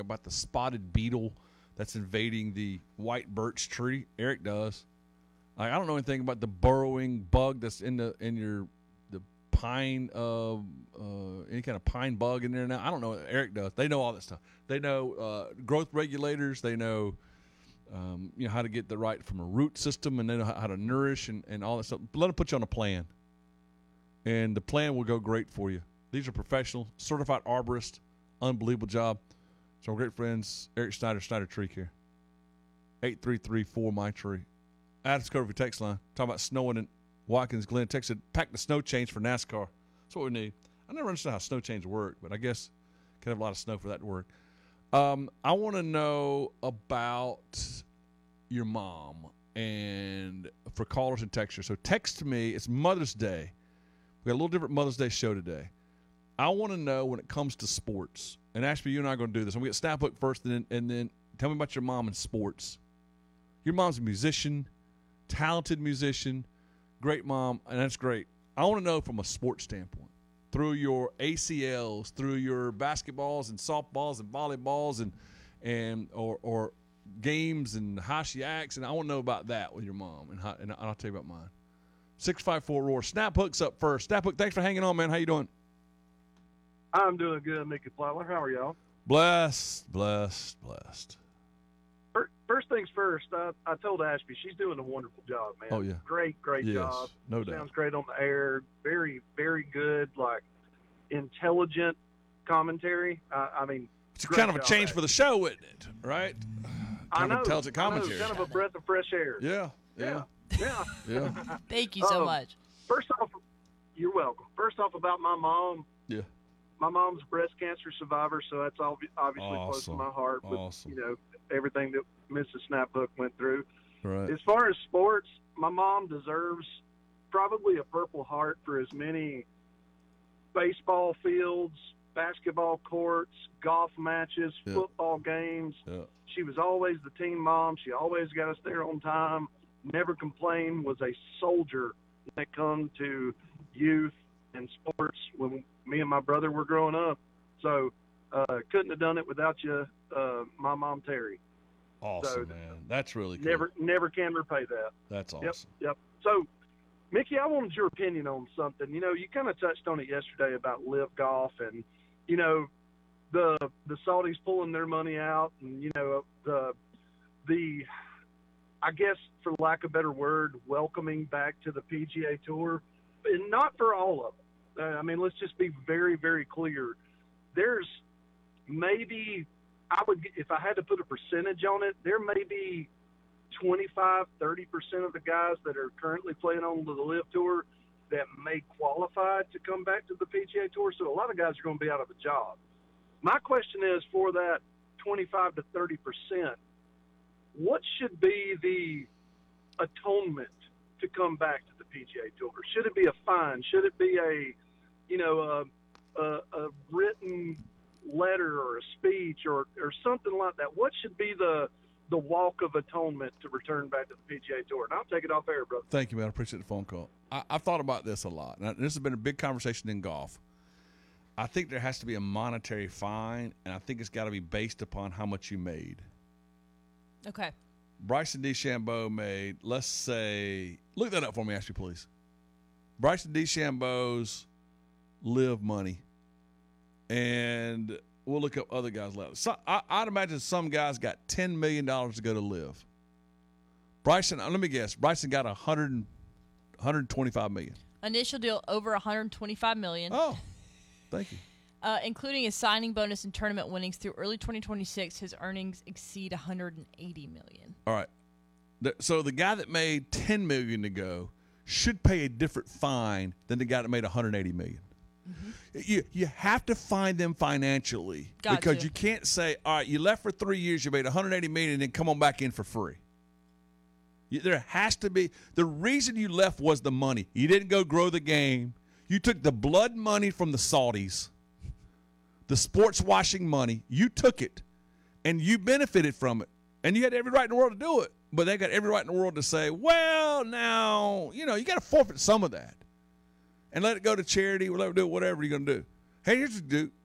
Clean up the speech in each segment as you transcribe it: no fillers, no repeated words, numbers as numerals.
about the spotted beetle that's invading the white birch tree. Eric does. I don't know anything about the burrowing bug that's in the pine, any kind of pine bug in there now. I don't know. Eric does. They know all that stuff. They know growth regulators. They know, how to get the right from a root system, and they know how to nourish and all that stuff. Let them put you on a plan, and the plan will go great for you. These are professional, certified arborists. Unbelievable job. So our great friends, Eric Snyder, Snyder Tree Care. 833-4MY-TREE. Adams Covey text line. Talking about snowing in Watkins Glen. Texted, pack the snow chains for NASCAR. That's what we need. I never understood how snow chains work, but I guess could have a lot of snow for that to work. I want to know about your mom and for callers and texters. So text me. It's Mother's Day. We got a little different Mother's Day show today. I want to know when it comes to sports. And Ashby, you and I are going to do this. I'm going to get Snapbook first, and then tell me about your mom in sports. Your mom's a musician, talented musician, great mom, and that's great. I want to know from a sports standpoint, through your ACLs, through your basketballs and softballs and volleyballs or games and how she acts, and I want to know about that with your mom, and I'll tell you about mine. 654-ROAR. Snaphook's up first. Snaphook, thanks for hanging on, man. How you doing? I'm doing good, Mickey Plowler. How are y'all? Blessed. First things first, I told Ashby she's doing a wonderful job, man. Oh, yeah. Great Yes, job. no doubt. Sounds great on the air. Very, very good, intelligent commentary. I mean, it's kind of a change for the show, isn't it? Right? Kind of intelligent commentary. Kind of a breath of fresh air. Yeah. Thank you so much. First off, you're welcome. First off, about my mom. Yeah. My mom's a breast cancer survivor, so that's obviously close to Awesome. my heart with Awesome. everything that Mrs. Snaphook went through. Right. As far as sports, my mom deserves probably a Purple Heart for as many baseball fields, basketball courts, golf matches, Yeah. football games. Yeah. She was always the team mom. She always got us there on time, never complained, was a soldier when it come to youth and sports when me and my brother were growing up. So couldn't have done it without you, my mom, Terry. Awesome, So, man. That's really cool. Never can repay that. That's awesome. Yep. So, Mickey, I wanted your opinion on something. You kind of touched on it yesterday about Live Golf and, the Saudis pulling their money out and, the I guess, for lack of a better word, welcoming back to the PGA Tour, and not for all of them. Let's just be very, very clear. There's maybe, if I had to put a percentage on it, there may be 25, 30% of the guys that are currently playing on the Live Tour that may qualify to come back to the PGA Tour. So a lot of guys are going to be out of a job. My question is, for that 25 to 30%, what should be the atonement to come back to the PGA Tour? Should it be a fine? Should it be a written letter or a speech or something like that? What should be the walk of atonement to return back to the PGA Tour? And I'll take it off air, brother. Thank you, man. I appreciate the phone call. I've thought about this a lot. Now, this has been a big conversation in golf. I think there has to be a monetary fine, and I think it's got to be based upon how much you made. Okay. Bryson DeChambeau made, let's say, look that up for me, Ashley, please. Bryson DeChambeau's Live money, and we'll look up other guys' left. So I'd imagine some guys got $10 million to go to Live. Bryson, let me guess, Bryson got $125 million. Initial deal over $125 million. Oh, thank you. Including his signing bonus and tournament winnings through early 2026, his earnings exceed $180 million. All right. So the guy that made $10 million to go should pay a different fine than the guy that made $180 million. Mm-hmm. You have to find them financially. Gotcha. Because you can't say, all right, you left for 3 years, you made $180 million, and then come on back in for free. There has to be – the reason you left was the money. You didn't go grow the game. You took the blood money from the Saudis, the sports washing money. You took it, and you benefited from it. And you had every right in the world to do it. But they got every right in the world to say, well, now, you got to forfeit some of that and let it go to charity or let it do whatever you're going to do. Hey, here's what you do.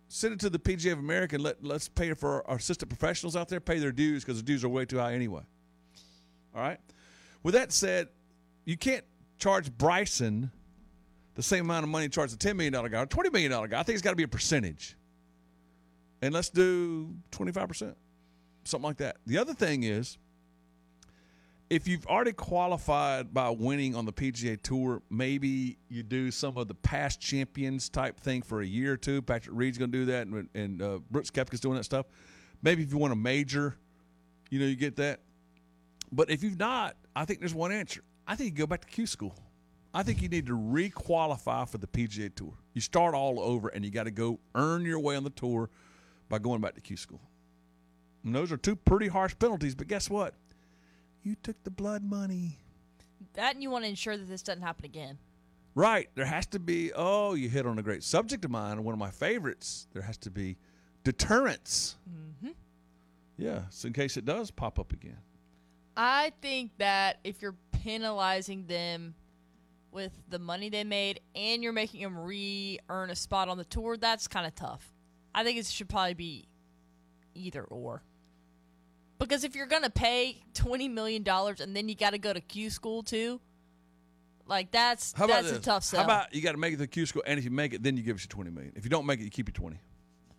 send it to the PGA of America and let's pay for our assistant professionals out there, pay their dues because the dues are way too high anyway. All right? With that said, you can't charge Bryson the same amount of money you charge the $10 million guy or $20 million guy. I think it's got to be a percentage. And let's do 25%, something like that. The other thing is, if you've already qualified by winning on the PGA Tour, maybe you do some of the past champions type thing for a year or two. Patrick Reed's going to do that, and Brooks Koepka's doing that stuff. Maybe if you want a major, you get that. But if you've not, I think there's one answer. I think you go back to Q School. I think you need to re-qualify for the PGA Tour. You start all over, and you got to go earn your way on the tour by going back to Q School. And those are two pretty harsh penalties, but guess what? You took the blood money. That, and you want to ensure that this doesn't happen again. Right. There has to be, you hit on a great subject of mine, one of my favorites. There has to be deterrence. Mm-hmm. Yeah, so in case it does pop up again. I think that if you're penalizing them with the money they made and you're making them re-earn a spot on the tour, that's kind of tough. I think it should probably be either or. Because if you're going to pay $20 million and then you got to go to Q School too, like that's a tough sell. How about you got to make it to Q School, and if you make it, then you give us your $20 million. If you don't make it, you keep your 20.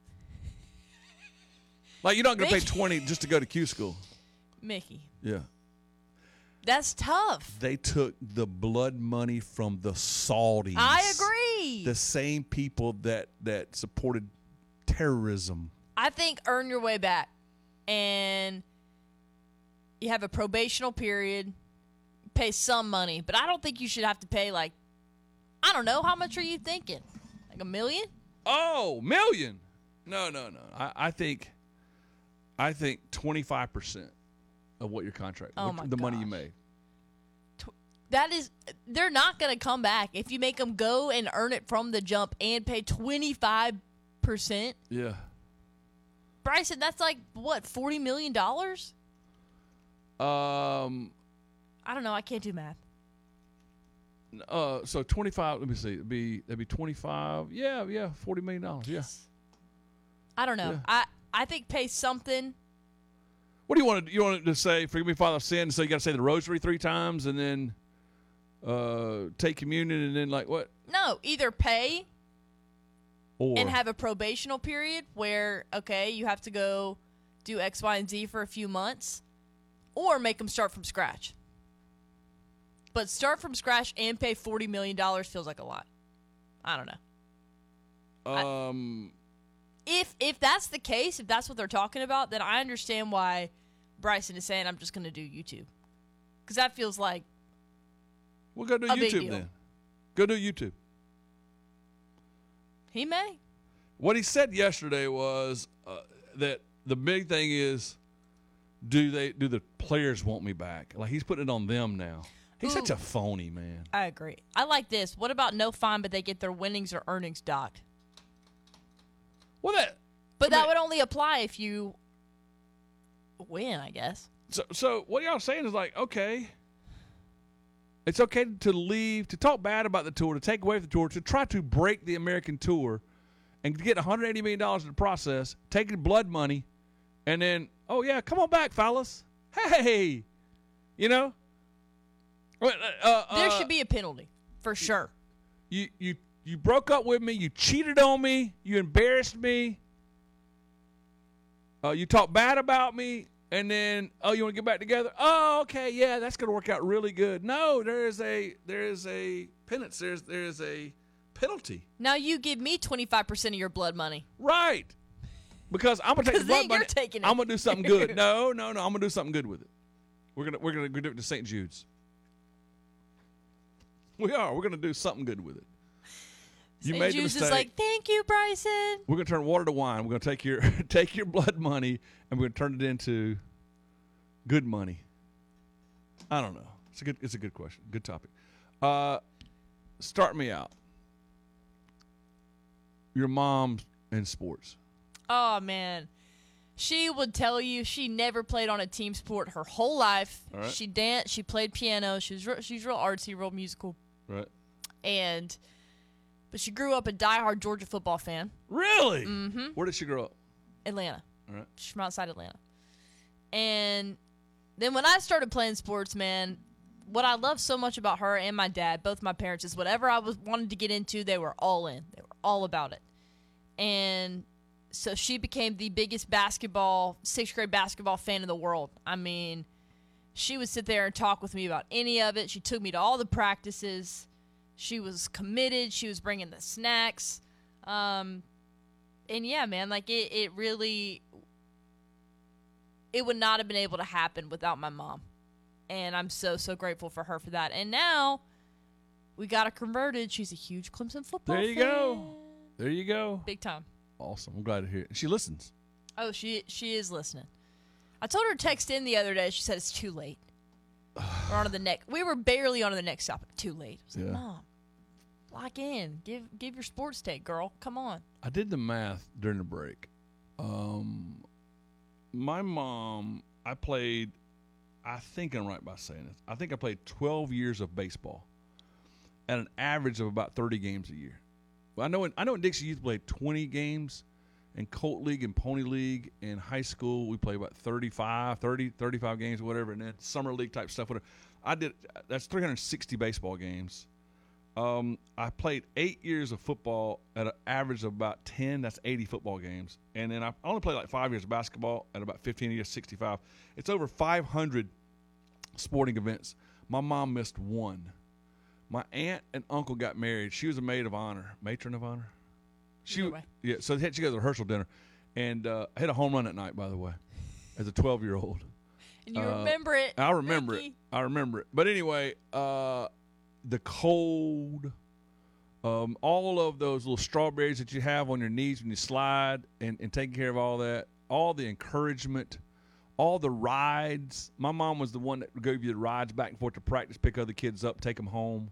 Like you're not going to pay 20 just to go to Q School. Mickey. Yeah. That's tough. They took the blood money from the Saudis. I agree. The same people that supported terrorism. I think earn your way back. And you have a probational period, pay some money. But I don't think you should have to pay, I don't know. How much are you thinking? Like $1 million? Oh, $1 million. No. I think 25% of what your contract, the money you made. That is, they're not going to come back if you make them go and earn it from the jump and pay 25%. Yeah. Bryson, that's $40 million? I don't know. I can't do math. So 25. Let me see. That'd be 25. Yeah, $40 million. Yeah. I don't know. Yeah. I think pay something. What do you want to? You want to say, "Forgive me, Father, of sin"? So you got to say the Rosary 3 times, and then take communion, and then what? No, either pay. Or and have a probational period where, you have to go do X, Y, and Z for a few months, or make them start from scratch. But start from scratch and pay $40 million feels like a lot. I don't know. If that's the case, if that's what they're talking about, then I understand why Bryson is saying, I'm just going to do YouTube. Because that feels like we'll go do YouTube then. Go do YouTube. He may. What he said yesterday was that the big thing is, do the players want me back? Like he's putting it on them now. He's such a phony, man. I agree. I like this. What about no fine, but they get their winnings or earnings docked? Well, that would only apply if you win, I guess. So what y'all saying is okay. It's okay to leave, to talk bad about the tour, to take away from the tour, to try to break the American tour, and get $180 million in the process, taking blood money, and then, come on back, fellas. Hey, There should be a penalty, for sure. You broke up with me. You cheated on me. You embarrassed me. You talked bad about me. And then, you want to get back together? Oh, okay, yeah, that's going to work out really good. No, there is a penance. There is a penalty. Now you give me 25% of your blood money. Right. Because I'm going to take the blood money. Taking it. I'm going to do something good. No, I'm going to do something good with it. We're going to do it to St. Jude's. We are. We're going to do something good with it. You St. made Jude's the mistake. is thank you, Bryson. We're going to turn water to wine. We're going to take your blood money, and we're going to turn it into good money. I don't know. It's a good question. Good topic. Start me out. Your mom in sports. Oh, man. She would tell you she never played on a team sport her whole life. All right. She danced. She played piano. She's real artsy, real musical. Right. But she grew up a diehard Georgia football fan. Really? Mm-hmm. Where did she grow up? Atlanta. All right. She's from outside Atlanta. And then when I started playing sports, man, what I love so much about her and my dad, both my parents, is whatever I wanted to get into, they were all in. They were all about it. And so she became the biggest sixth grade basketball fan in the world. I mean, she would sit there and talk with me about any of it. She took me to all the practices. She was committed. She was bringing the snacks. And yeah, man, like it really, it would not have been able to happen without my mom. And I'm so, so grateful for her for that. And now we got her converted. She's a huge Clemson football fan. There you go. There you go. Big time. Awesome. I'm glad to hear it. She listens. Oh, she is listening. I told her to text in the other day. She said it's too late. We're on to the next. We were barely on to the next topic. Too late. I was like, Mom, lock in. Give your sports take, girl. Come on. I did the math during the break. My mom, I think I'm right by saying this. I think I played 12 years of baseball at an average of about 30 games a year. Well, I know in Dixie Youth played 20 games, and Colt League and Pony League in high school we played about 35 games or whatever, and then summer league type stuff. Whatever. That's 360 baseball games. I played 8 years of football at an average of about 10. That's 80 football games. And then I only played like 5 years of basketball at about 15 years, 65. It's over 500 sporting events. My mom missed one. My aunt and uncle got married. She was a maid of honor, matron of honor. So she goes to the rehearsal dinner. And I hit a home run that night, by the way, as a 12-year-old. And you remember it. I remember Ricky. it. I remember it. But anyway, the cold, all of those little strawberries that you have on your knees when you slide and taking care of all that, all the encouragement, all the rides. My mom was the one that gave you the rides back and forth to practice, pick other kids up, take them home.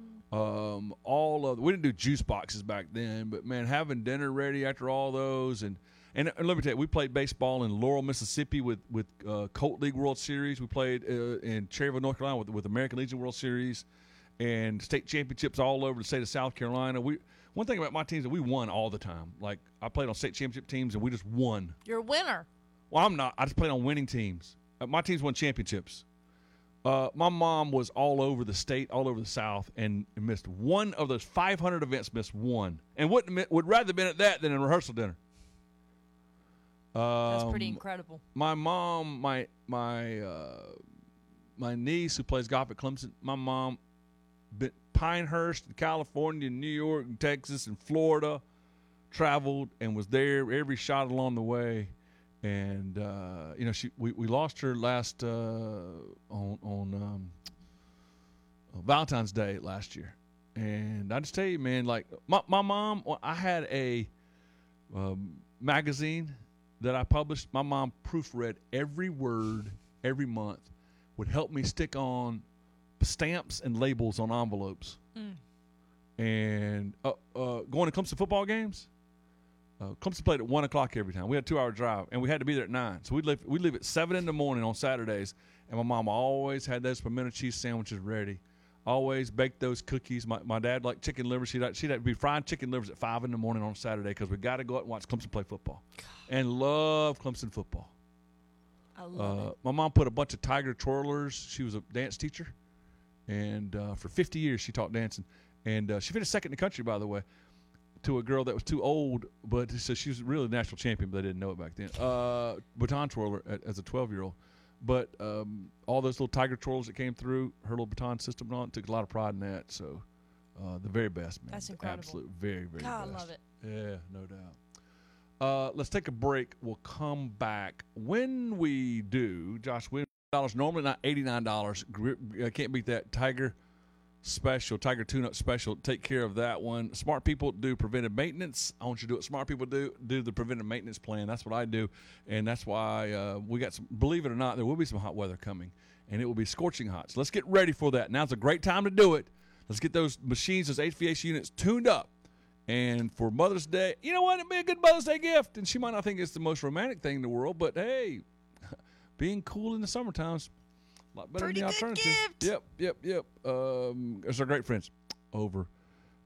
We didn't do juice boxes back then, but man, having dinner ready after all those. And let me tell you, we played baseball in Laurel, Mississippi with Colt League World Series. We played in Cherryville, North Carolina with American Legion World Series. And state championships all over the state of South Carolina. One thing about my teams is that we won all the time. Like, I played on state championship teams, and we just won. You're a winner. Well, I'm not. I just played on winning teams. My teams won championships. My mom was all over the state, all over the South, and missed one of those 500 events, missed one. And would rather have been at that than a rehearsal dinner. That's pretty incredible. My mom, my niece who plays golf at Clemson, my mom, Pinehurst, California, New York, and Texas, and Florida, traveled and was there every shot along the way. And we lost her last on Valentine's Day last year. And I just tell you, man, like my mom, I had a magazine that I published. My mom proofread every word every month, would help me stick on stamps and labels on envelopes. And going to Clemson football games, Clemson played at 1 o'clock every time. We had a 2-hour drive, and we had to be there at 9. So we'd leave at 7 in the morning on Saturdays, and my mom always had those pimento cheese sandwiches ready. Always baked those cookies. My dad liked chicken livers. She'd have to be frying chicken livers at 5 in the morning on Saturday because we got to go out and watch Clemson play football. And love Clemson football. I love it. My mom put a bunch of Tiger twirlers. She was a dance teacher. And for 50 years, she taught dancing. And she finished second in the country, by the way, to a girl that was too old. But so she was really a national champion, but they didn't know it back then. Baton twirler as a 12-year-old. But all those little Tiger twirls that came through, her little baton system and all, took a lot of pride in that. So the very best, man. That's incredible. Absolute, very, very God, best. I love it. Yeah, no doubt. Let's take a break. We'll come back. When we do, Josh, $90 normally, not $89. Can't beat that. Tiger tune-up special. Take care of that one. Smart people do preventive maintenance. I want you to do what smart people do the preventive maintenance plan. That's what I do, and that's why we got some, believe it or not, there will be some hot weather coming, and it will be scorching hot. So let's get ready for that. Now's a great time to do it. Let's get those machines, those HVAC units tuned up. And for Mother's Day, you know what? It'd be a good Mother's Day gift. And she might not think it's the most romantic thing in the world, but hey, being cool in the summertime's a lot better Pretty than the good alternative. gift. Yep. It's our great friends over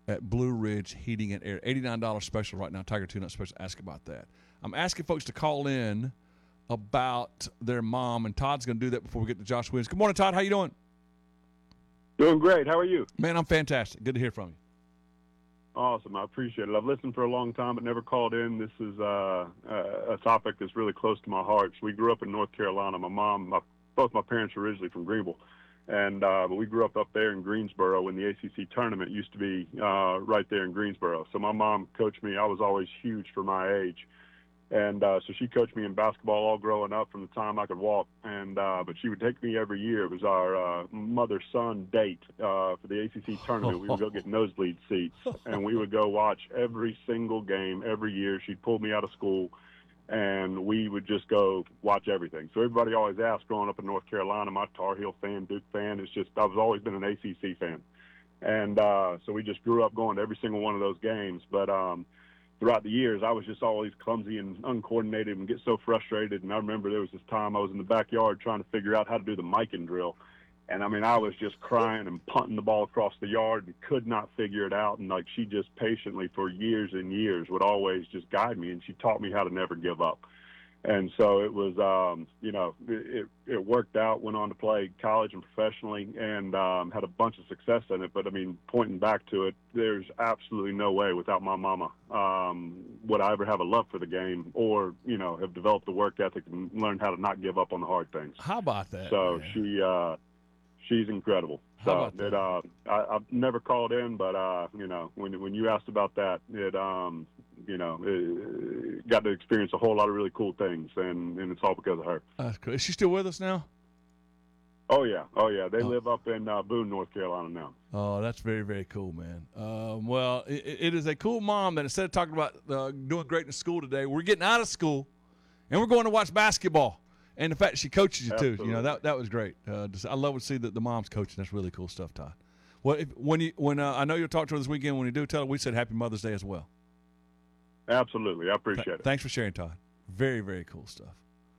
at Blue Ridge Heating and Air. $89 special right now. Tiger Tune-Up special. Ask about that. I'm asking folks to call in about their mom, and Todd's going to do that before we get to Josh Williams. Good morning, Todd. How you doing? Doing great. How are you? Man, I'm fantastic. Good to hear from you. Awesome. I appreciate it. I've listened for a long time but never called in. This is a topic that's really close to my heart. So we grew up in North Carolina. Both my parents were originally from Greenville. But we grew up there in Greensboro when the ACC tournament used to be right there in Greensboro. So my mom coached me. I was always huge for my age. So she coached me in basketball all growing up from the time I could walk. But she would take me every year. It was our mother-son date for the ACC tournament. We would go get nosebleed seats, and we would go watch every single game every year. She'd pull me out of school, and we would just go watch everything. So everybody always asked, growing up in North Carolina, my Tar Heel fan, Duke fan, I've always been an ACC fan. So we just grew up going to every single one of those games. But throughout the years, I was just always clumsy and uncoordinated and get so frustrated. And I remember there was this time I was in the backyard trying to figure out how to do the miking drill. And, I was just crying and punting the ball across the yard and could not figure it out. And, she just patiently for years and years would always just guide me, and she taught me how to never give up. And so it was, it worked out, went on to play college and professionally, and had a bunch of success in it. But, pointing back to it, there's absolutely no way without my mama would I ever have a love for the game or, have developed the work ethic and learned how to not give up on the hard things. How about that? So man? She's incredible. How So about I've never called in, but, when you asked about that, got to experience a whole lot of really cool things, and it's all because of her. That's cool. Is she still with us now? Oh, yeah. They live up in Boone, North Carolina now. Oh, that's very, very cool, man. Well, it is a cool mom that instead of talking about doing great in school today, we're getting out of school, and we're going to watch basketball. And the fact she coaches you, too. Absolutely. That was great. I love to see the mom's coaching. That's really cool stuff, Todd. Well, when I know you'll talk to her this weekend, when you do, tell her we said Happy Mother's Day as well. Absolutely. I appreciate it. Thanks for sharing, Todd. Very, very cool stuff.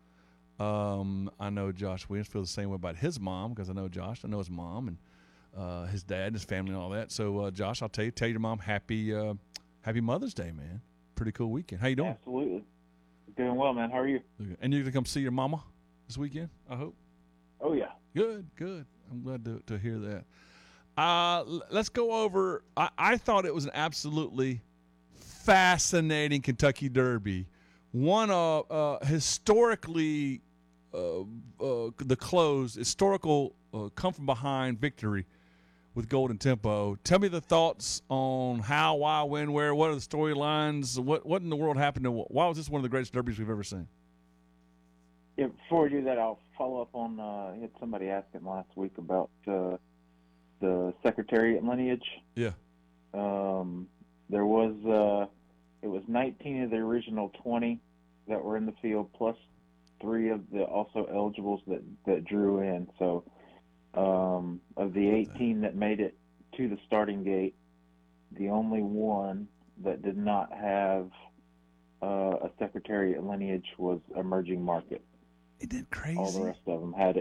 I know Josh Williams feels the same way about his mom because I know Josh. I know his mom and his dad and his family and all that. So, Josh, I'll tell your mom Happy Mother's Day, man. Pretty cool weekend. How you doing? Absolutely. Doing well, man. How are you? And you're going to come see your mama this weekend, I hope? Oh, yeah. Good. I'm glad to hear that. Let's go over I thought it was an absolutely fascinating Kentucky Derby. One historically the close, historical come from behind victory with Golden Tempo. Tell me the thoughts on how, why, when, where, what are the storylines, what in the world happened, and why was this one of the greatest derbies we've ever seen? Yeah, before we do that, I'll follow up on I had somebody asking last week about the Secretariat lineage. Yeah. There was it was 19 of the original 20 that were in the field, plus 3 of the also eligibles that drew in. So of the 18 that made it to the starting gate, the only one that did not have a Secretariat lineage was Emerging Market. Isn't it crazy? All the rest of them had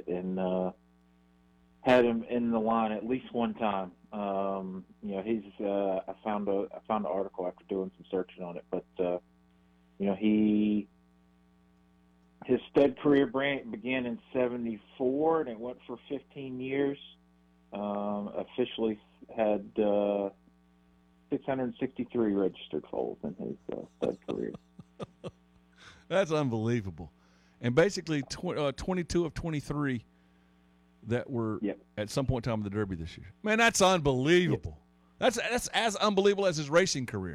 him in the line at least one time. He's I found an article after doing some searching on it, but his stud career began in '74 and it went for 15 years. Officially had 663 registered foals in his stud career. That's unbelievable. And basically 22 of 23 that were at some point in time in the Derby this year. Man, that's unbelievable. Yep. That's as unbelievable as his racing career.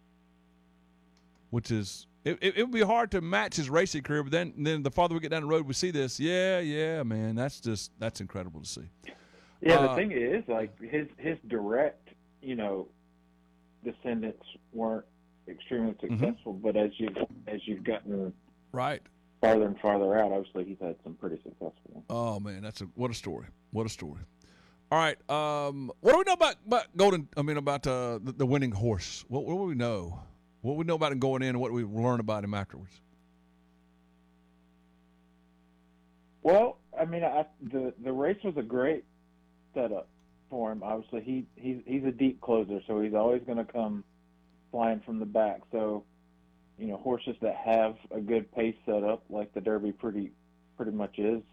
Which is it would be hard to match his racing career, but then the farther we get down the road, we see this. Yeah, man, that's incredible to see. Yeah, the thing is, like his direct, descendants weren't extremely successful, but as you've gotten right farther and farther out, obviously he's had some pretty successful ones. Oh man, what a story! What a story! All right, what do we know about Golden? About the winning horse. What do we know? What we know about him going in, and what do we learn about him afterwards? Well, the race was a great setup for him. Obviously, he's a deep closer, so he's always going to come flying from the back. So, horses that have a good pace setup, like the Derby pretty much is,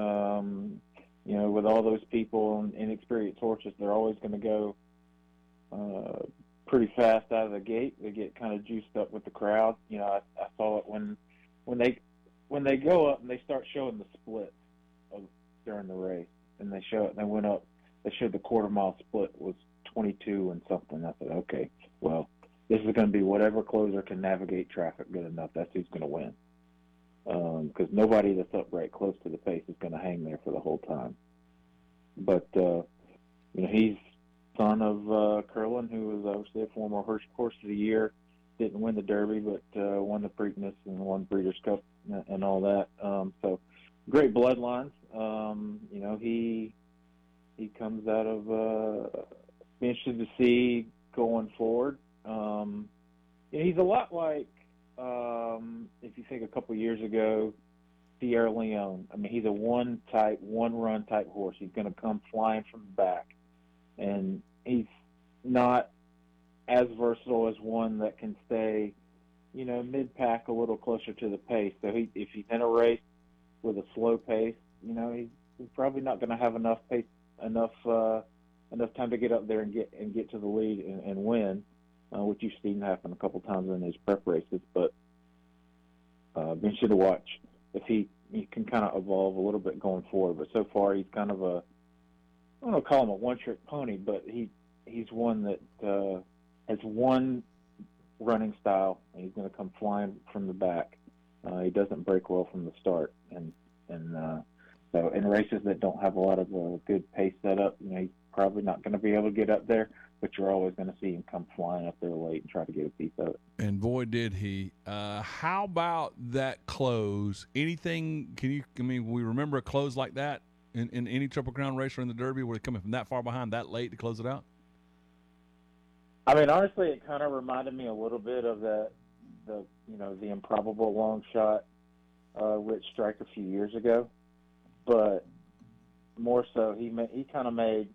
with all those people and inexperienced horses, they're always going to go pretty fast out of the gate. They get kind of juiced up with the crowd. I saw it when they go up and they start showing the split during the race, and they show it. And they went up. They showed the quarter-mile split was 22 and something. I said, okay, well, this is going to be whatever closer can navigate traffic good enough. That's who's going to win. Because nobody that's upright close to the pace is going to hang there for the whole time. But he's son of Curlin, who was obviously a former horse of the year. Didn't win the Derby, but won the Preakness and won Breeders' Cup and all that. So great bloodlines. He comes out of be interested to see going forward. He's a lot like if you think a couple years ago, Sierra Leone. I mean, he's a one-run type horse. He's going to come flying from the back, and he's not as versatile as one that can stay, mid-pack a little closer to the pace. So if he's in a race with a slow pace, he's probably not going to have enough pace, enough time to get up there and get to the lead and win, which you've seen happen a couple times in his prep races. But be interested to watch if he can kind of evolve a little bit going forward. But so far, he's kind of I don't want to call him a one-trick pony, but he's one that has one running style, and he's going to come flying from the back. He doesn't break well from the start, and so in races that don't have a lot of good pace setup, he's probably not going to be able to get up there. But you're always going to see him come flying up there late and try to get a piece of it. And boy, did he. How about that close? Anything, we remember a close like that in any Triple Crown race or in the Derby where they're coming from that far behind that late to close it out? I mean, honestly, it kind of reminded me a little bit of the improbable long shot Rich Strike a few years ago. But more so, he kind of made,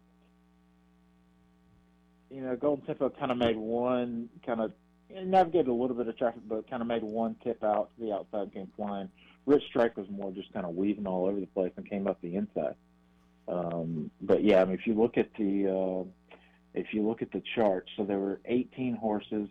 Golden Tempo kind of made one navigated a little bit of traffic, but kind of made one tip out to the outside and came flying. Rich Strike was more just kind of weaving all over the place and came up the inside. But yeah, I mean, if you look at the chart, so there were 18 horses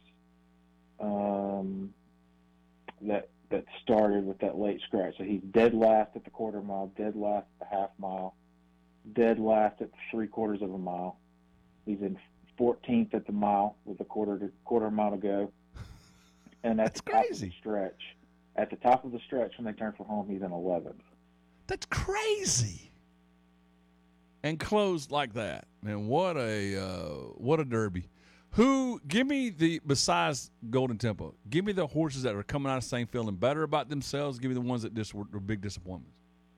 that started with that late scratch. So he's dead last at the quarter mile, dead last at the half mile, dead last at the 3/4 of a mile. He's in 14th at the mile with a quarter mile to go. And at the top of the stretch, at the top of the stretch when they turn for home, he's in 11th. That's crazy. And closed like that, man. What a Derby. Give me besides Golden Tempo, give me the horses that are coming out of St. feeling better about themselves. Give me the ones that just were big disappointments.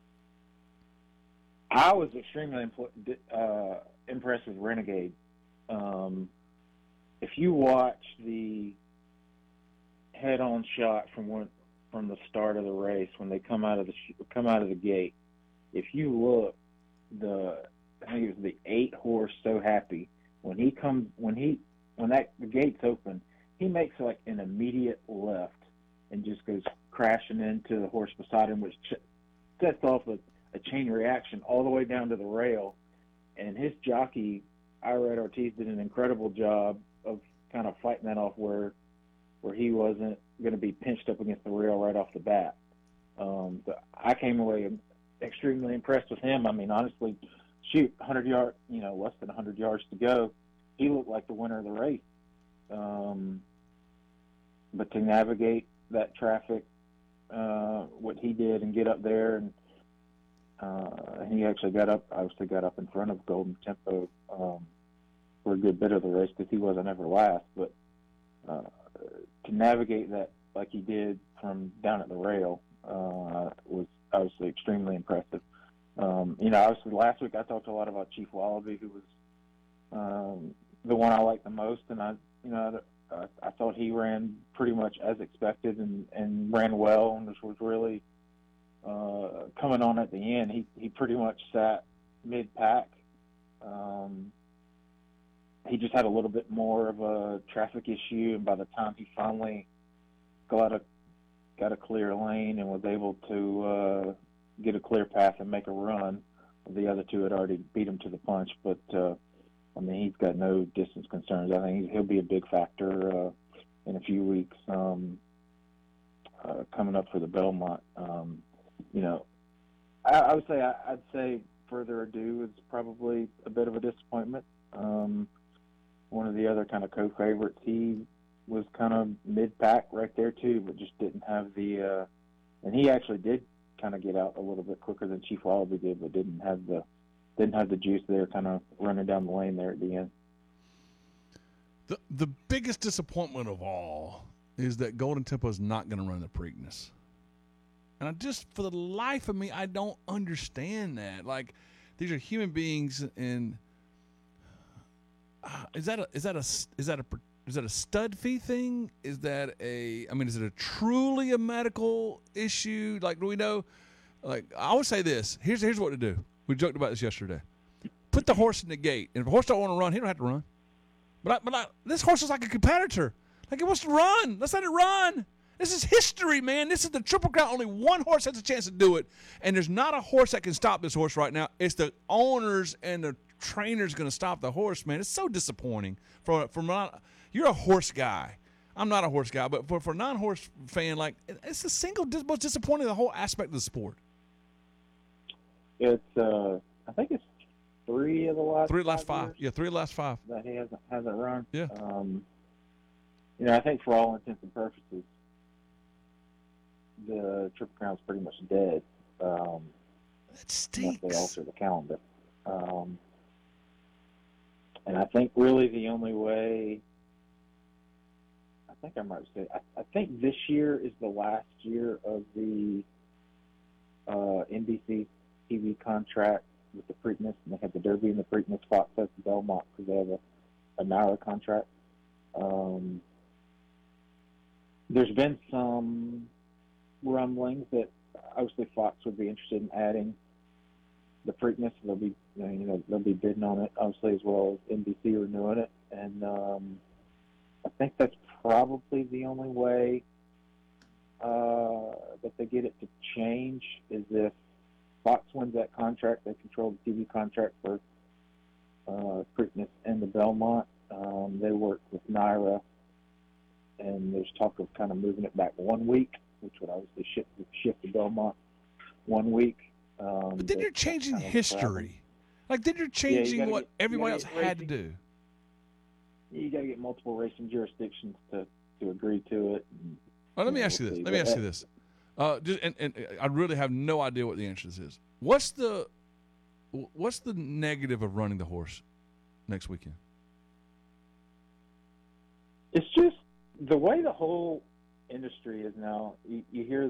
I was extremely impressed with Renegade. If you watch the head-on shot from the start of the race when they come out of the gate, if you look, I think it was the 8 horse So Happy when the gate's open, he makes like an immediate left and just goes crashing into the horse beside him, which sets off a chain reaction all the way down to the rail. And his jockey, Irad Ortiz, did an incredible job of kind of fighting that off where he wasn't going to be pinched up against the rail right off the bat. So I came away extremely impressed with him. I mean, honestly, 100 yards, less than 100 yards to go, he looked like the winner of the race. But to navigate that traffic, what he did and get up there, and he actually got up in front of Golden Tempo for a good bit of the race because he wasn't ever last. But to navigate that like he did from down at the rail was obviously extremely impressive. Obviously last week I talked a lot about Chief Wallaby, who was the one I liked the most, and I thought he ran pretty much as expected and ran well, and was really coming on at the end. He pretty much sat mid-pack he just had a little bit more of a traffic issue, and by the time he finally got a clear lane and was able to get a clear path and make a run, the other two had already beat him to the punch. But I mean, he's got no distance concerns. I think he'll be a big factor in a few weeks coming up for the Belmont. You know, I would say I'd say Further Ado is probably a bit of a disappointment. One of the other kind of co-favorites, he was kind of mid-pack right there too, but just didn't have the and he actually did kind of get out a little bit quicker than Chief Wallaby did, but didn't have the juice there, kind of running down the lane there at the end. The biggest disappointment of all is that Golden Tempo is not going to run the Preakness. And I just, for the life of me, I don't understand that. Like, these are human beings, and is that a stud fee thing? Is that is it truly a medical issue? Like, do we know? Like, I would say this. Here's what to do. We joked about this yesterday. Put the horse in the gate, and if a horse don't want to run, he don't have to run. But this horse is like a competitor. Like, it wants to run. Let's let it run. This is history, man. This is the Triple Crown. Only one horse has a chance to do it, and there's not a horse that can stop this horse right now. It's the owners and the trainers going to stop the horse, man. It's so disappointing. You're a horse guy. I'm not a horse guy, but for a non-horse fan, like, it's the single most disappointing of the whole aspect of the sport. It's I think it's three of the last five. Yeah, 3 of the last 5 that he hasn't run. Yeah. You know, I think for all intents and purposes, the Triple Crown's pretty much dead. That stinks. Unless they alter the calendar. And I think really the only way, I think I might say, I think this year is the last year of the NBC TV contract with the Preakness, and they have the Derby and the Preakness, Fox has the Belmont because they have a NYRA contract. There's been some rumblings that obviously Fox would be interested in adding the Preakness. They'll be, they'll be bidding on it obviously, as well as NBC renewing it. And I think that's probably the only way that they get it to change is if Fox wins that contract. They control the TV contract for Preakness and the Belmont. They work with NYRA, and there's talk of kind of moving it back 1 week, which would obviously shift the Belmont 1 week. But then you're changing history. Like, then you're changing what everybody else had to do. You got to get multiple racing jurisdictions to agree to it. Well, let me ask you this. And I really have no idea what the answer to this is. What's the negative of running the horse next weekend? It's just the way the whole industry is now. You hear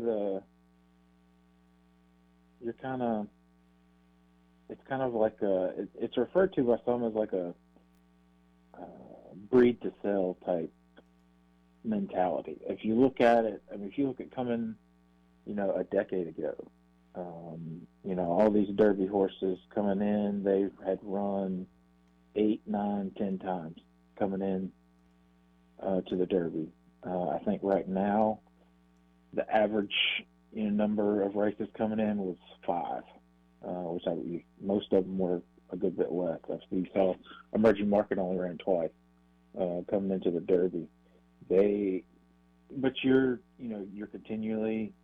it's kind of like it's referred to by some as like a breed to sell type mentality. If you look at it, if you look at coming, a decade ago, all these Derby horses coming in, they had run 8, 9, 10 times coming in to the Derby. I think right now the average number of races coming in was 5, which most of them were a good bit less. Actually, you saw Emerging Market only ran twice coming into the Derby. But you're continually,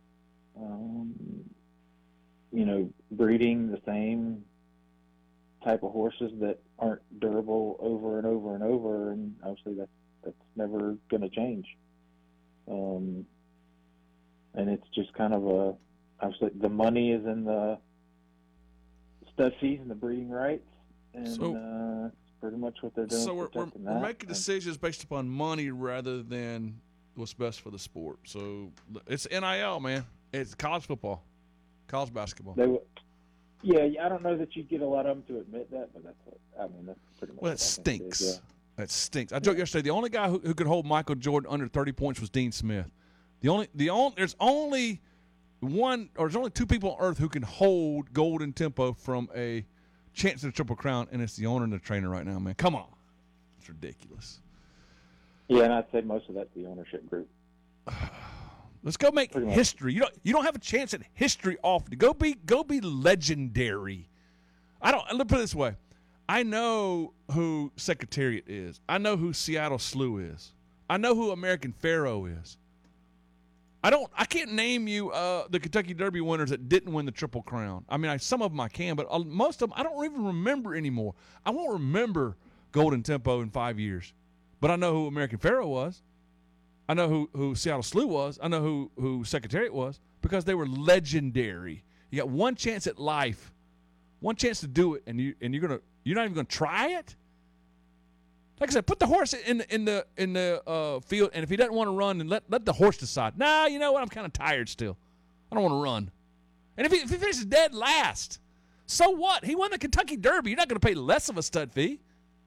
breeding the same type of horses that aren't durable over and over and over, and obviously that's never going to change. And it's just kind of obviously the money is in the stud fees and the breeding rights, and it's pretty much what they're doing. So we're making decisions based upon money rather than what's best for the sport. So it's NIL, man. It's college football, college basketball. I don't know that you get a lot of them to admit that, but that's pretty much. Well, it stinks. Yeah. That stinks. I joked yesterday. The only guy who could hold Michael Jordan under 30 points was Dean Smith. There's only 2 people on earth who can hold Golden Tempo from a chance at a Triple Crown, and it's the owner and the trainer right now, man. Come on. It's ridiculous. Yeah, and I'd say most of that's the ownership group. Let's go make Pretty much. history. You don't have a chance at history often. Go be legendary. Let's put it this way. I know who Secretariat is. I know who Seattle Slew is. I know who American Pharaoh is. I can't name you the Kentucky Derby winners that didn't win the Triple Crown. I mean, some of them I can, but most of them I don't even remember anymore. I won't remember Golden Tempo in 5 years, but I know who American Pharaoh was. I know who Seattle Slew was. I know who Secretariat was because they were legendary. You got one chance at life, one chance to do it, and you're not even gonna try it. Like I said, put the horse in the field, and if he doesn't want to run, then let the horse decide. Nah, you know what? I'm kind of tired still. I don't want to run. And if he finishes dead last, so what? He won the Kentucky Derby. You're not going to pay less of a stud fee.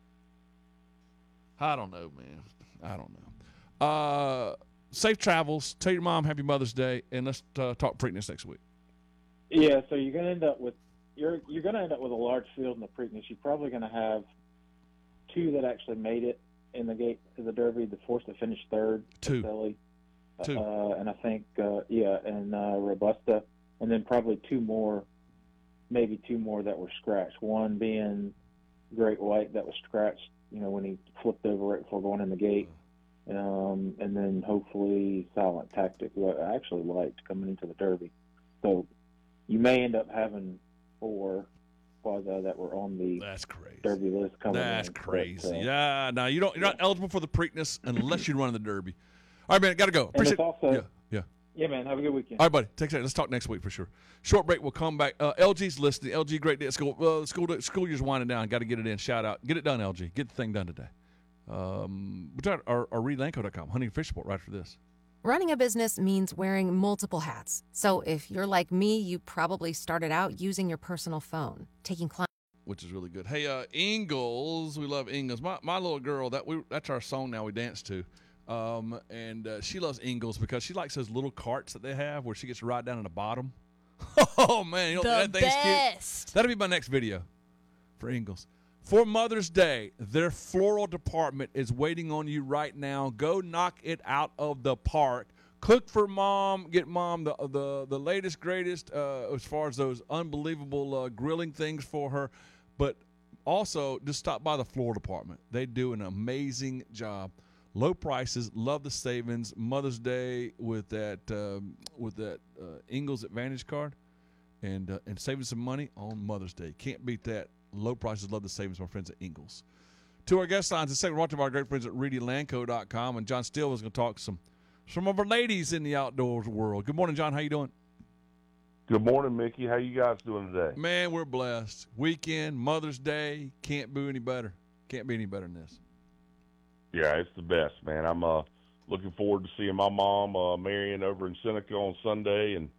I don't know, man. I don't know. Safe travels. Tell your mom Happy Mother's Day, and let's talk Preakness next week. Yeah, so you're going to end up with a large field in the Preakness. You're probably going to have 2 that actually made it in the gate to the Derby. The horse that finished third, 2. Silly, 2. and I think Robusta, and then probably 2 more, maybe 2 more that were scratched. One being Great White that was scratched, when he flipped over right before going in the gate, and then hopefully Silent Tactic, who I actually liked coming into the Derby. So you may end up having 4 quasi that were on the That's crazy. Derby list coming That's in. crazy. But, Yeah, no, you're not eligible for the Preakness unless you run in the Derby. All right, man, got to go. And Appreciate it's also, yeah. yeah, man, have a good weekend. All right, buddy. Take care. Let's talk next week for sure. Short break. We'll come back. LG's listening. LG, great day at school. School year's winding down. Got to get it in. Shout out. Get it done, LG. Get the thing done today. We'll talk our readlanco.com. Hunting and Fish Sport right after this. Running a business means wearing multiple hats. So if you're like me, you probably started out using your personal phone, taking clients. Which is really good. Hey, Ingalls, we love Ingalls. My little girl, that's our song now we dance to. And she loves Ingalls because she likes those little carts that they have where she gets to ride down in the bottom. Oh, man. The that thing's best. Cute. That'll be my next video for Ingalls. For Mother's Day, their floral department is waiting on you right now. Go knock it out of the park. Cook for mom. Get mom the latest, greatest as far as those unbelievable grilling things for her. But also, just stop by the floral department. They do an amazing job. Low prices, love the savings. Mother's Day with that Ingalls Advantage card, and saving some money on Mother's Day. Can't beat that. Low prices, love the savings, my friends at Ingalls. To our guest lines, the second brought to our great friends at ReadyLanco.com, and John Steele was going to talk some of our ladies in the outdoors world. Good morning, John. How you doing? Good morning, Mickey. How you guys doing today? Man, we're blessed. Weekend, Mother's Day, can't be any better. Can't be any better than this. Yeah, it's the best, man. I'm looking forward to seeing my mom, Marion, over in Seneca on Sunday, and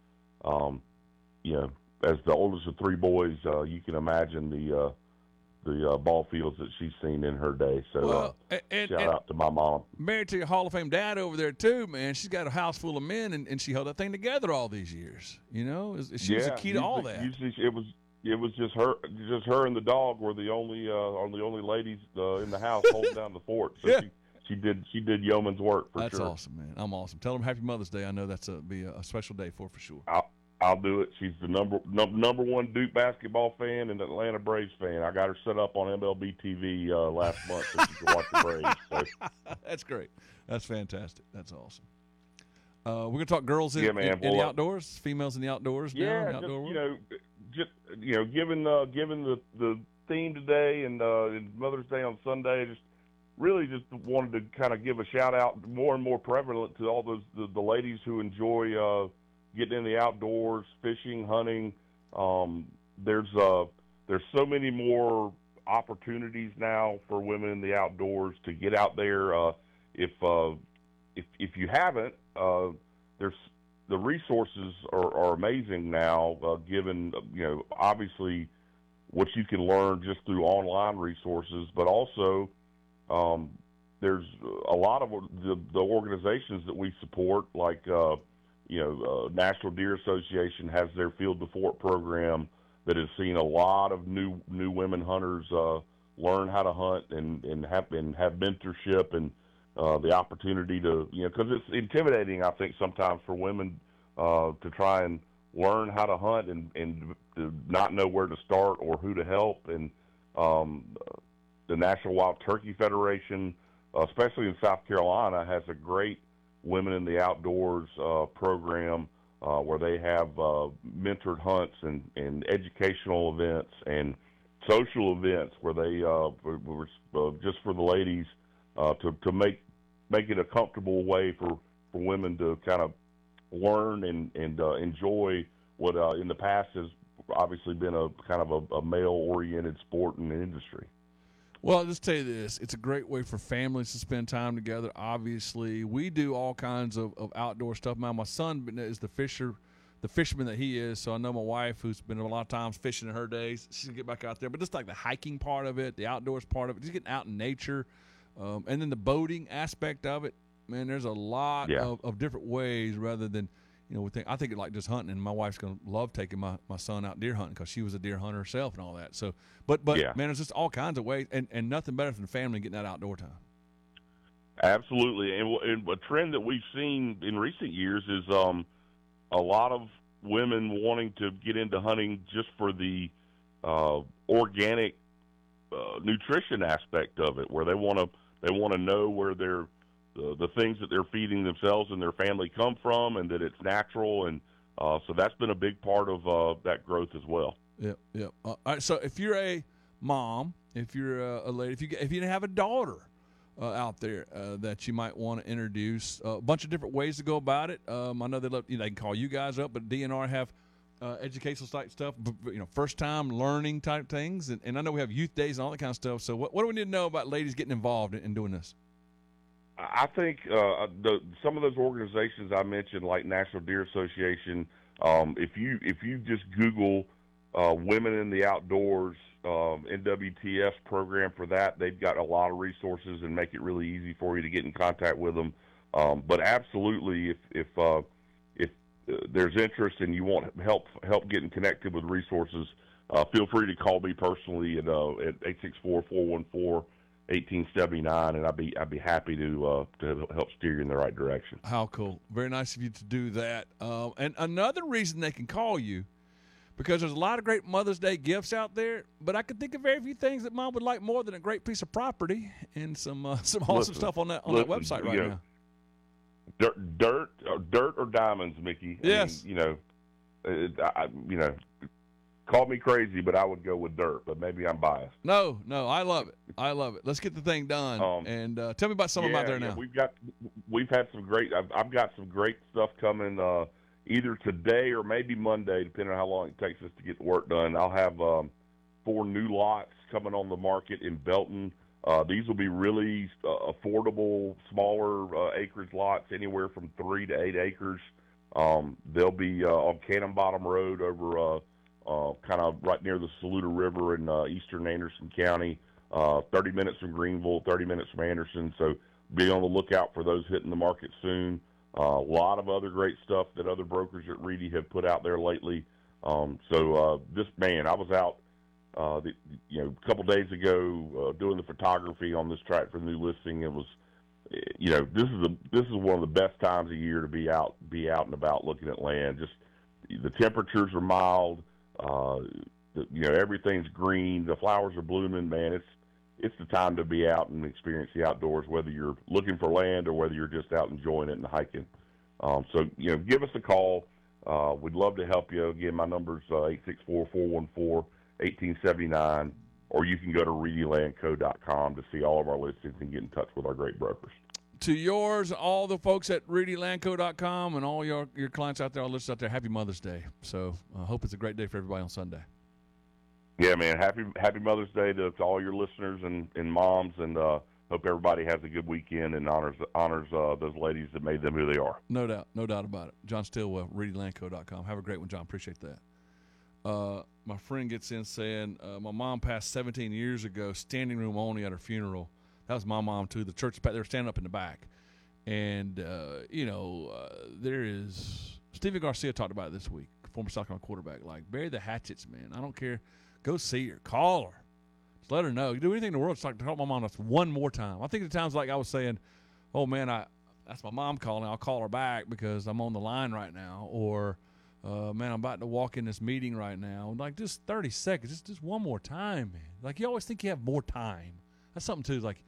as the oldest of 3 boys, you can imagine the ball fields that she's seen in her day. So shout out to my mom. Married to your Hall of Fame dad over there too, man. She's got a house full of men, and she held that thing together all these years. She was the key to all that. Usually it was just her and the dog were the only ladies in the house holding down the fort. So yeah. she did yeoman's work for That's sure. That's awesome, man. I'm awesome. Tell them Happy Mother's Day. I know that's be a special day for sure. I'll do it. She's the number 1 Duke basketball fan and Atlanta Braves fan. I got her set up on MLB TV last month so she can watch the Braves. So. That's great. That's fantastic. That's awesome. We're gonna talk girls in the outdoors, females in the outdoors. Yeah, now, in the outdoor world. Given the theme today and Mother's Day on Sunday, just wanted to kind of give a shout out more and more prevalent to all the ladies who enjoy getting in the outdoors, fishing, hunting. There's so many more opportunities now for women in the outdoors to get out there. If you haven't, there's the resources are amazing now. Given obviously what you can learn just through online resources, but also there's a lot of the organizations that we support, like National Deer Association has their Field to Fort program that has seen a lot of new women hunters learn how to hunt and have mentorship and the opportunity to, because it's intimidating, I think, sometimes for women to try and learn how to hunt and to not know where to start or who to help. And the National Wild Turkey Federation, especially in South Carolina, has a great Women in the Outdoors program where they have mentored hunts and educational events and social events where they just for the ladies to make it a comfortable way for women to kind of learn and enjoy what in the past has obviously been a kind of a male-oriented sport in the industry. Well, I'll just tell you this. It's a great way for families to spend time together. Obviously, we do all kinds of outdoor stuff. My son is the fisherman that he is, so I know my wife, who's been a lot of times fishing in her days, she's going to get back out there. But just like the hiking part of it, the outdoors part of it, just getting out in nature, and then the boating aspect of it, man, there's a lot of different ways rather than, I think it like just hunting, and my wife's going to love taking my son out deer hunting because she was a deer hunter herself and all that. So, but man, it's just all kinds of ways, and nothing better than the family getting that outdoor time. Absolutely, and a trend that we've seen in recent years is a lot of women wanting to get into hunting just for the organic nutrition aspect of it, where they want to know where the things that they're feeding themselves and their family come from, and that it's natural, and so that's been a big part of that growth as well. Yeah. All right. So if you're a mom, if you're a lady, if you have a daughter out there that you might want to introduce, a bunch of different ways to go about it. I know they can call you guys up, but DNR have educational type stuff, first time learning type things, and I know we have youth days and all that kind of stuff. So what do we need to know about ladies getting involved in doing this? I think some of those organizations I mentioned, like National Deer Association, if you just Google Women in the Outdoors, NWTF program for that, they've got a lot of resources and make it really easy for you to get in contact with them. But absolutely, if there's interest and you want help getting connected with resources, feel free to call me personally at 864-414-1879, and I'd be happy to help steer you in the right direction. How cool! Very nice of you to do that. And another reason they can call you, because there's a lot of great Mother's Day gifts out there, but I could think of very few things that Mom would like more than a great piece of property and some awesome stuff on that website right now. Dirt or diamonds, Mickey. Yes. I mean, call me crazy, but I would go with dirt. But maybe I'm biased. No, I love it. Let's get the thing done. And tell me about some of them out there now. We've had some great. I've got some great stuff coming. Either today or maybe Monday, depending on how long it takes us to get the work done. I'll have 4 new lots coming on the market in Belton. These will be really affordable, smaller acreage lots, anywhere from 3 to 8 acres. They'll be on Cannon Bottom Road over kind of right near the Saluda River in eastern Anderson County, 30 minutes from Greenville, 30 minutes from Anderson. So be on the lookout for those hitting the market soon. A lot of other great stuff that other brokers at Reedy have put out there lately. I was out a couple days ago doing the photography on this tract for the new listing. It was, this is one of the best times of year to be out and about looking at land. Just the temperatures are mild. Everything's green. The flowers are blooming. Man, it's the time to be out and experience the outdoors, whether you're looking for land or whether you're just out enjoying it and hiking. So give us a call. We'd love to help you. Again, my number's 864-414-1879, or you can go to reedylandco.com to see all of our listings and get in touch with our great brokers. To yours, all the folks at reedylandco.com and all your clients out there, all listeners out there, happy Mother's Day. So I hope it's a great day for everybody on Sunday. Yeah, man. Happy Mother's Day to all your listeners and moms, and hope everybody has a good weekend and honors those ladies that made them who they are. No doubt about it. John Stillwell, reedylandco.com. Have a great one, John. Appreciate that. My friend gets in saying, my mom passed 17 years ago, standing room only at her funeral. That was my mom, too. The church, they were standing up in the back. And, there is – Stephen Garcia talked about it this week, former South Carolina quarterback. Like, bury the hatchets, man. I don't care. Go see her. Call her. Just let her know. You do anything in the world, just like to call my mom just one more time. I think the times like I was saying, oh, man, that's my mom calling. I'll call her back because I'm on the line right now. Or, man, I'm about to walk in this meeting right now. Like, just 30 seconds. Just one more time, man. Like, you always think you have more time. That's something, too. Like,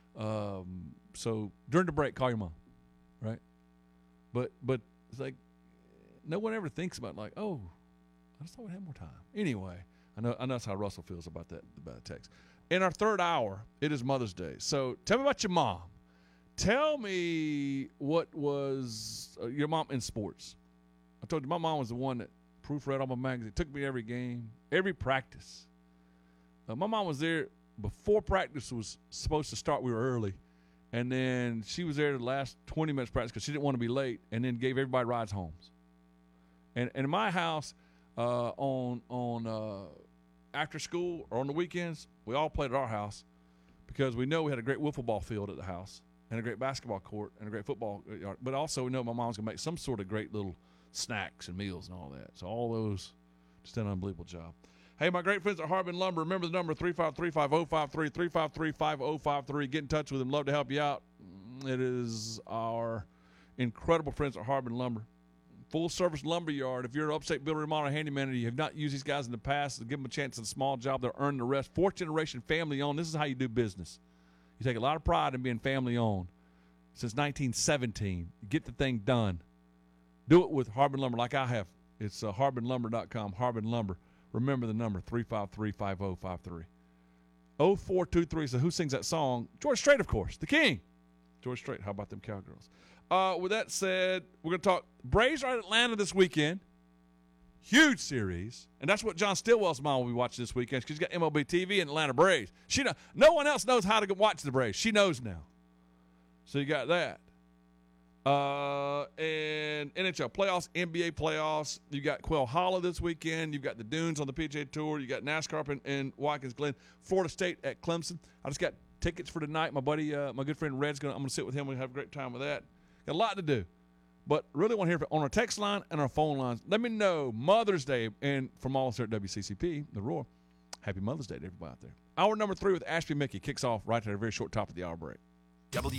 so during the break, call your mom, right? But it's like no one ever thinks about, like, oh, I just thought we had more time. Anyway, I know that's how Russell feels about that text. In our third hour, it is Mother's Day. So tell me about your mom. Tell me what was your mom in sports. I told you my mom was the one that proofread all my magazines. Took me every game, every practice. My mom was there before practice was supposed to start. We were early. And then she was there the last 20 minutes practice because she didn't want to be late, and then gave everybody rides homes. And in my house, on after school or on the weekends, we all played at our house because we know we had a great wiffle ball field at the house and a great basketball court and a great football yard. But also we know my mom's going to make some sort of great little snacks and meals and all that. So all those, just an unbelievable job. Hey, my great friends at Harbin Lumber, remember the number 353-5053, 353-5053. Get in touch with them. Love to help you out. It is our incredible friends at Harbin Lumber. Full-service lumber yard. If you're an upstate builder, remodel, handyman, and you have not used these guys in the past, give them a chance at a small job. They'll earn the rest. Fourth-generation family-owned. This is how you do business. You take a lot of pride in being family-owned. Since 1917, you get the thing done. Do it with Harbin Lumber like I have. It's harbinlumber.com, Harbin Lumber. Remember the number, 353-5053. 0423, so who sings that song? George Strait, of course, the king. George Strait, how about them Cowgirls? With that said, we're going to talk. Braves are at Atlanta this weekend. Huge series. And that's what John Stillwell's mom will be watching this weekend because she's got MLB TV and Atlanta Braves. No one else knows how to watch the Braves. She knows now. So you got that. And NHL playoffs, NBA playoffs. You got Quail Hollow this weekend. You've got the Dunes on the PGA Tour. You got NASCAR up in Watkins Glen. Florida State at Clemson. I just got tickets for tonight. My buddy, my good friend Red's I'm going to sit with him. We'll have a great time with that. Got a lot to do. But really want to hear on our text line and our phone lines. Let me know Mother's Day. And from all us here at WCCP, The Roar, happy Mother's Day to everybody out there. Hour number 3 with Ashby Mickey kicks off right at a very short top of the hour break.